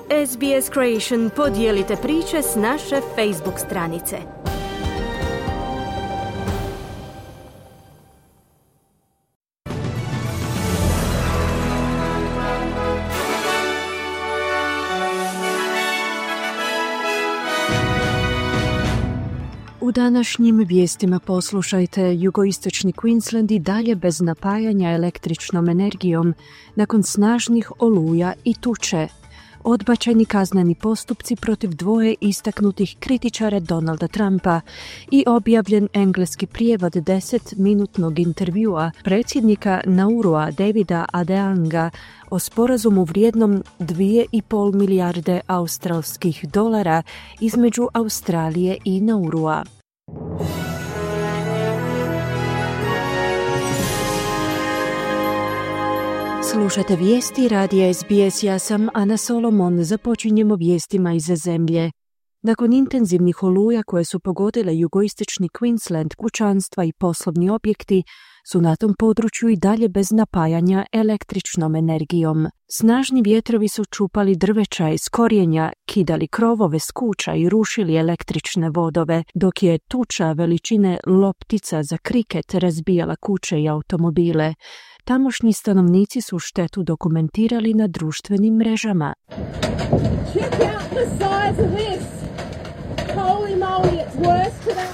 SBS Creation podijelite priče s naše Facebook stranice. U današnjim vijestima poslušajte: jugoistočni Queensland i dalje bez napajanja električnom energijom nakon snažnih oluja i tuče. Odbačeni kazneni postupci protiv dvoje istaknutih kritičara Donalda Trumpa i objavljen engleski prijevod 10-minutnog intervjua predsjednika Naurua Davida Adeanga o sporazumu vrijednom 2,5 milijarde australskih dolara između Australije i Naurua. Slušate vijesti radija SBS, ja sam Ana Solomon. Započinjemo vijestima iz zemlje. Nakon intenzivnih oluja koje su pogodile jugoistočni Queensland, kućanstva i poslovni objekti su na tom području i dalje bez napajanja električnom energijom. Snažni vjetrovi su čupali drveća iz korijenja, kidali krovove s kuća i rušili električne vodove, dok je tuča veličine loptica za kriket razbijala kuće i automobile. Tamošnji stanovnici su štetu dokumentirali na društvenim mrežama. Check out the size of this. Holy moly, it's worse today.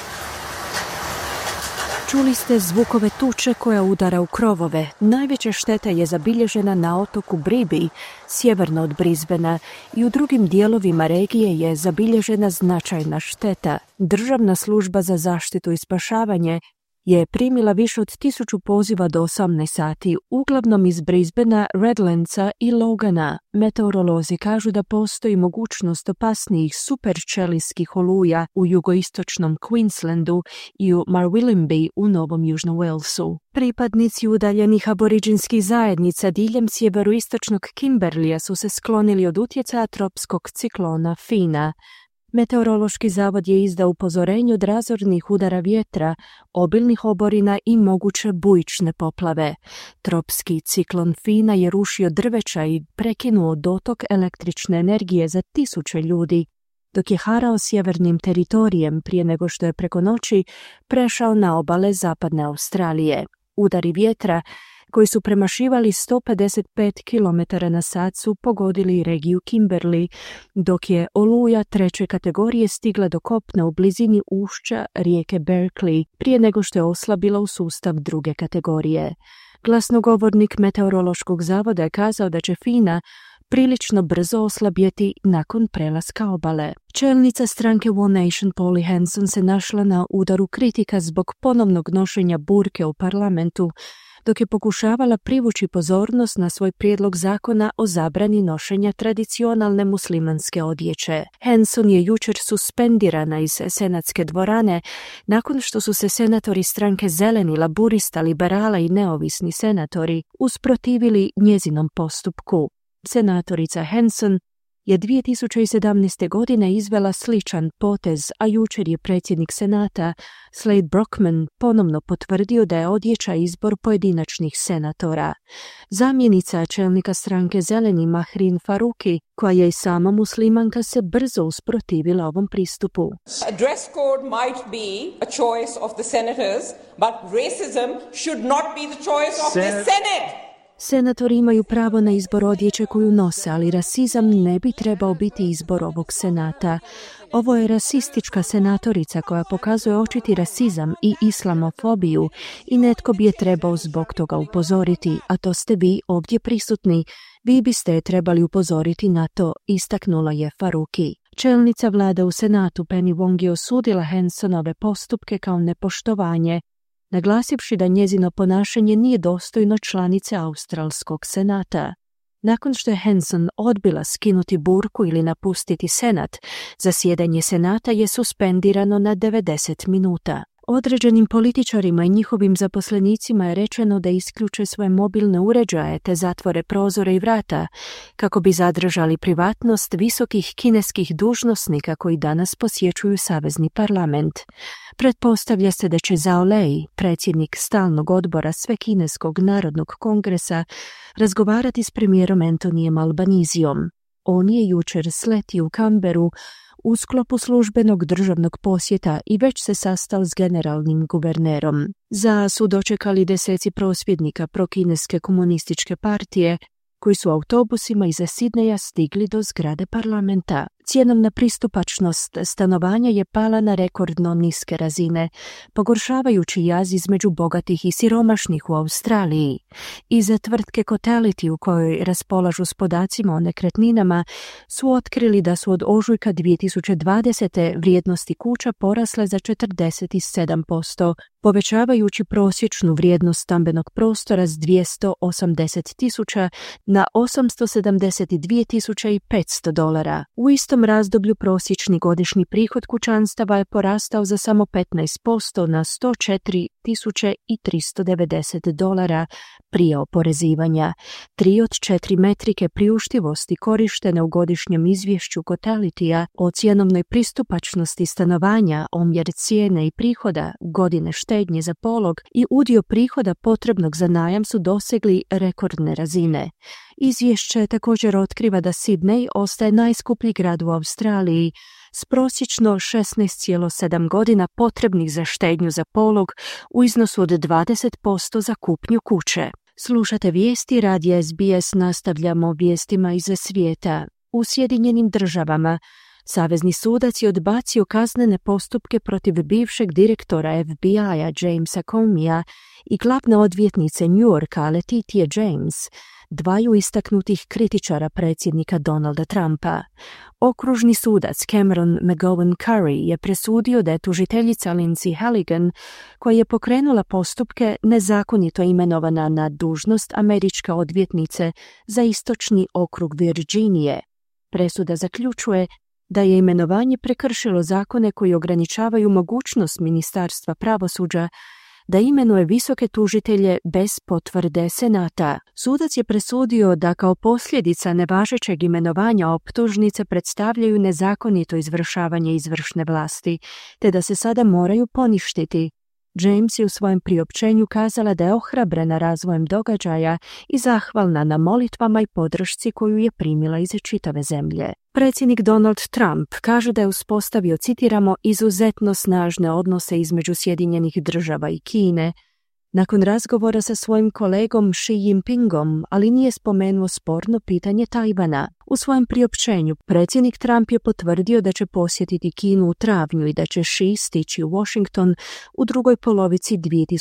Čuli ste zvukove tuče koja udara u krovove. Najveća šteta je zabilježena na otoku Bribie, sjeverno od Brisbanea, i u drugim dijelovima regije je zabilježena značajna šteta. Državna služba za zaštitu i spašavanje je primila više od 1000 poziva do 18 sati, uglavnom iz Brisbanea, Redlandsa i Logana. Meteorolozi kažu da postoji mogućnost opasnijih superčelijskih oluja u jugoistočnom Queenslandu i u Marwillimby u Novom Južnom Walesu. Pripadnici udaljenih aboriđinskih zajednica diljem sjeveroistočnog Kimberleya su se sklonili od utjecaja tropskog ciklona Fina. Meteorološki zavod je izdao upozorenje od razornih udara vjetra, obilnih oborina i moguće bujične poplave. Tropski ciklon Fina je rušio drveća i prekinuo dotok električne energije za 1000 ljudi, dok je harao sjevernim teritorijem prije nego što je preko noći prešao na obale zapadne Australije. Udari vjetra koji su premašivali 155 km na sat su pogodili regiju Kimberley, dok je oluja 3. kategorije stigla do kopna u blizini ušća rijeke Berkeley prije nego što je oslabila u sustav 2. kategorije. Glasnogovornik meteorološkog zavoda je kazao da će Fina prilično brzo oslabjeti nakon prelaska obale. Čelnica stranke One Nation Polly Hanson se našla na udaru kritika zbog ponovnog nošenja burke u parlamentu, dok je pokušavala privući pozornost na svoj prijedlog zakona o zabrani nošenja tradicionalne muslimanske odjeće. Hanson je jučer suspendirana iz senatske dvorane nakon što su se senatori stranke Zeleni, Laburista, Liberala i neovisni senatori usprotivili njezinom postupku. Senatorica Hanson je 2017. godine izvela sličan potez, a jučer je predsjednik Senata Slade Brockman ponovno potvrdio da je odjeća izbor pojedinačnih senatora. Zamjenica čelnika stranke Zeleni Mahrin Faruqi, koja je i sama muslimanka, se brzo usprotivila ovom pristupu. A dress code might be a choice of the senators, but racism should not be the choice of the Senate. Senatori imaju pravo na izbor odjeće koju nose, ali rasizam ne bi trebao biti izbor ovog senata. Ovo je rasistička senatorica koja pokazuje očiti rasizam i islamofobiju i netko bi je trebao zbog toga upozoriti, a to ste vi ovdje prisutni. Vi biste je trebali upozoriti na to, istaknula je Faruqi. Čelnica vlade u Senatu Penny Wong je osudila Hansonove postupke kao nepoštovanje, naglasivši da njezino ponašanje nije dostojno članice Australskog senata. Nakon što je Hanson odbila skinuti burku ili napustiti senat, zasjedanje senata je suspendirano na 90 minuta. Određenim političarima i njihovim zaposlenicima je rečeno da isključe svoje mobilne uređaje te zatvore prozore i vrata kako bi zadržali privatnost visokih kineskih dužnosnika koji danas posjećuju Savezni parlament. Pretpostavlja se da će Zhao Lei, predsjednik stalnog odbora Svekineskog narodnog kongresa, razgovarati s premijerom Antonijem Albanizijom. On je jučer sletio u Canberu u sklopu službenog državnog posjeta i već se sastao s generalnim guvernerom. Za su dočekali deseci prosvjednika prokineske komunističke partije koji su autobusima iz Sidneja stigli do zgrade parlamenta. Cjenovna pristupačnost stanovanja je pala na rekordno niske razine, pogoršavajući jaz između bogatih i siromašnih u Australiji. Iza tvrtke Cotality, u kojoj raspolažu s podacima o nekretninama, su otkrili da su od ožujka 2020. vrijednosti kuća porasle za 47%, povećavajući prosječnu vrijednost stambenog prostora s 280.000 na $872.500. U istom razdoblju prosječni godišnji prihod kućanstava je porastao za samo 15% na $104.390 prije oporezivanja. 3 od 4 metrike priuštivosti korištene u godišnjem izvješću Cotalityja o cjenovnoj pristupačnosti stanovanja, omjer cijene i prihoda, godine štednje za polog i udio prihoda potrebnog za najam su dosegli rekordne razine. Izvješće također otkriva da Sydney ostaje najskuplji grad u Australiji s prosječno 16,7 godina potrebnih za štednju za polog u iznosu od 20% za kupnju kuće. Slušate vijesti radija SBS, nastavljamo vijestima iz svijeta. U Sjedinjenim Državama Savezni sudac je odbacio kaznene postupke protiv bivšeg direktora FBI-a Jamesa Comeyja i glavne odvjetnice New Yorka Letitia James, dvaju istaknutih kritičara predsjednika Donalda Trumpa. Okružni sudac Cameron McGowan Curry je presudio da je tužiteljica Lindsay Halligan, koja je pokrenula postupke, nezakonito imenovana na dužnost američka odvjetnice za istočni okrug Virginije. Presuda zaključuje da je imenovanje prekršilo zakone koji ograničavaju mogućnost Ministarstva pravosuđa da imenuje visoke tužitelje bez potvrde Senata. Sudac je presudio da kao posljedica nevažećeg imenovanja optužnice predstavljaju nezakonito izvršavanje izvršne vlasti, te da se sada moraju poništiti. James je u svojem priopćenju kazala da je ohrabrena razvojem događaja i zahvalna na molitvama i podršci koju je primila iz čitave zemlje. Predsjednik Donald Trump kaže da je uspostavio, citiramo, izuzetno snažne odnose između Sjedinjenih Država i Kine, nakon razgovora sa svojim kolegom Xi Jinpingom, ali nije spomenuo sporno pitanje Tajvana. U svojem priopćenju predsjednik Trump je potvrdio da će posjetiti Kinu u travnju i da će Xi stići u Washington u drugoj polovici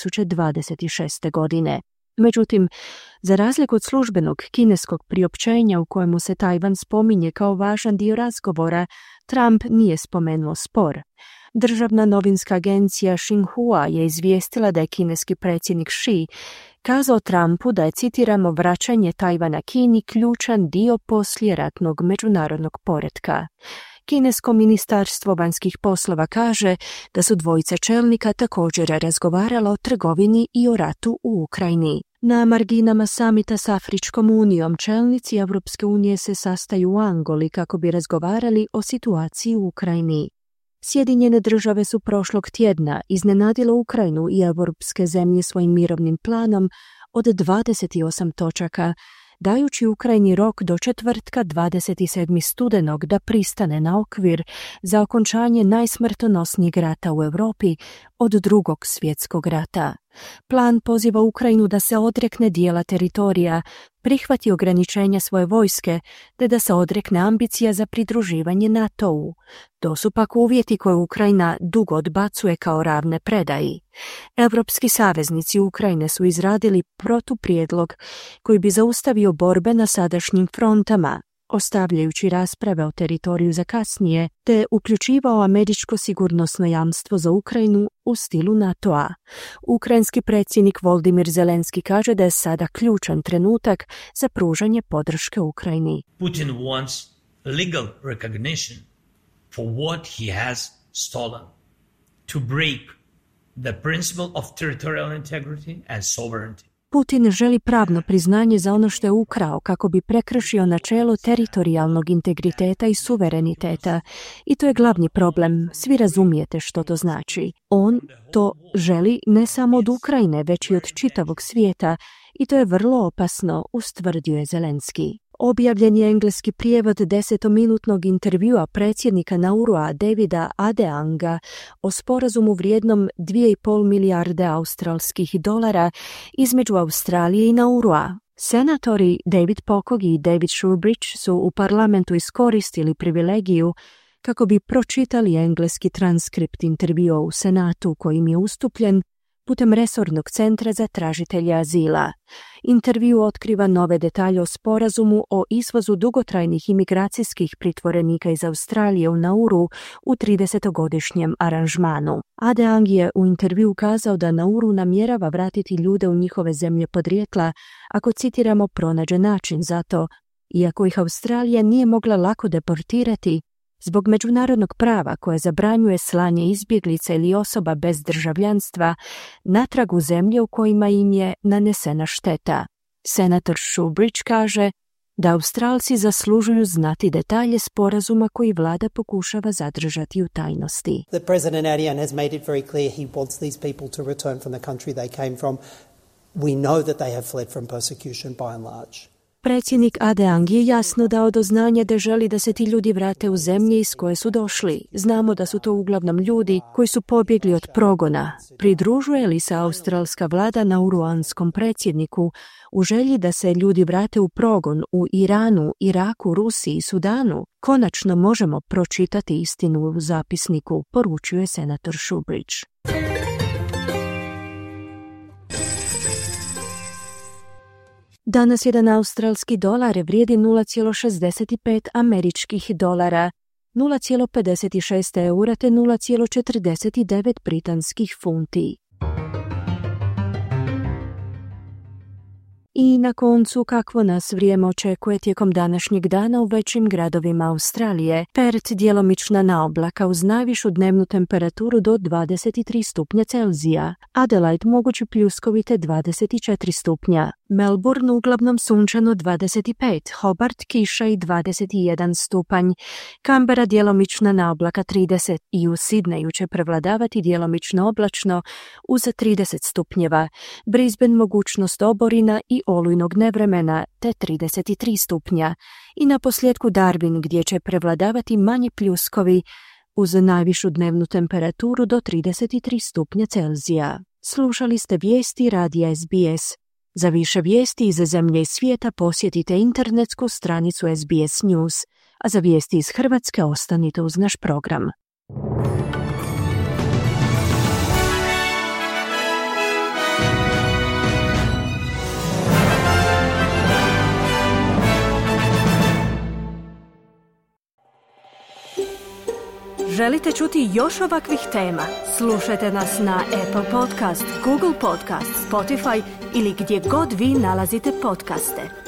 2026. godine. Međutim, za razliku od službenog kineskog priopćenja u kojemu se Tajvan spominje kao važan dio razgovora, Trump nije spomenuo spor. Državna novinska agencija Xinhua je izvijestila da je kineski predsjednik Xi kazao Trumpu da je, citiramo, vraćanje Tajvana Kini ključan dio poslijeratnog međunarodnog poretka. Kinesko ministarstvo vanjskih poslova kaže da su dvojica čelnika također razgovarala o trgovini i o ratu u Ukrajini. Na marginama samita s Afričkom unijom čelnici Europske unije se sastaju u Angoli kako bi razgovarali o situaciji u Ukrajini. Sjedinjene Države su prošlog tjedna iznenadile Ukrajinu i europske zemlje svojim mirovnim planom od 28 točaka, dajući Ukrajini rok do četvrtka 27. studenog da pristane na okvir za okončanje najsmrtonosnijeg rata u Europi od Drugog svjetskog rata. Plan poziva Ukrajinu da se odrekne dijela teritorija, prihvati ograničenja svoje vojske, te da se odrekne ambicija za pridruživanje NATO-u. To su pak uvjeti koje Ukrajina dugo odbacuje kao ravne predaji. Evropski saveznici Ukrajine su izradili protuprijedlog koji bi zaustavio borbe na sadašnjim frontama, ostavljajući rasprave o teritoriju za kasnije, te uključivao američko sigurnosno jamstvo za Ukrajinu u stilu NATO-a. Ukrajinski predsjednik Volodymyr Zelenski kaže da je sada ključan trenutak za pružanje podrške Ukrajini. Putin wants legal recognition for what he has stolen, to break the principle of territorial integrity and sovereignty. Putin želi pravno priznanje za ono što je ukrao kako bi prekršio načelo teritorijalnog integriteta i suvereniteta. I to je glavni problem. Svi razumijete što to znači. On to želi ne samo od Ukrajine, već i od čitavog svijeta. I to je vrlo opasno, ustvrdio je Zelenski. Objavljen je engleski prijevod 10-minutnog intervjua predsjednika Naurua Davida Adeanga o sporazumu vrijednom 2,5 milijarde australskih dolara između Australije i Naurua. Senatori David Pocock i David Shoebridge su u parlamentu iskoristili privilegiju kako bi pročitali engleski transkript intervjua u Senatu kojim je ustupljen putem resornog centra za tražitelje azila. Intervju otkriva nove detalje o sporazumu o izvozu dugotrajnih imigracijskih pritvorenika iz Australije u Nauru u 30-godišnjem aranžmanu. Adeang je u intervju kazao da Nauru namjerava vratiti ljude u njihove zemlje podrijetla ako, citiramo, pronađe način za to, iako ih Australija nije mogla lako deportirati zbog međunarodnog prava koje zabranjuje slanje izbjeglica ili osoba bez državljanstva natrag u zemlje u kojima im je nanesena šteta. Senator Shoebridge kaže da Australci zaslužuju znati detalje sporazuma koji vlada pokušava zadržati u tajnosti. The President Adeang has made it very clear he wants these people to return from the country they came from. We know that they have fled from persecution by and large. Predsjednik Adeang je jasno dao do znanja da želi da se ti ljudi vrate u zemlje iz koje su došli. Znamo da su to uglavnom ljudi koji su pobjegli od progona. Pridružuje li se australska vlada nauruanskom predsjedniku u želji da se ljudi vrate u progon u Iranu, Iraku, Rusiji i Sudanu? Konačno možemo pročitati istinu u zapisniku, poručuje senator Shoebridge. Danas jedan australski dolar vrijedi 0,65 američkih dolara, 0,56 eura te 0,49 britanskih funti. I na koncu, kakvo nas vrijeme očekuje tijekom današnjeg dana u većim gradovima Australije. Perth djelomična naoblaka uz najvišu dnevnu temperaturu do 23 stupnja Celzija. Adelaide mogući pljuskovite 24 stupnja. Melbourne uglavnom sunčano 25, Hobart kiša i 21 stupanj. Canberra djelomična naoblaka 30 i u Sydneyu će prevladavati djelomično oblačno uz 30 stupnjeva. Brisbane mogućnost oborina i olujnog nevremena te 33 stupnja. I na posljedku Darwin gdje će prevladavati manji pljuskovi uz najvišu dnevnu temperaturu do 33 stupnja Celzija. Slušali ste vijesti radija SBS. Za više vijesti iz zemlje i svijeta posjetite internetsku stranicu SBS News, a za vijesti iz Hrvatske ostanite uz naš program. Želite čuti još ovakvih tema? Slušajte nas na Apple Podcast, Google Podcast, Spotify ili gdje god vi nalazite podcaste.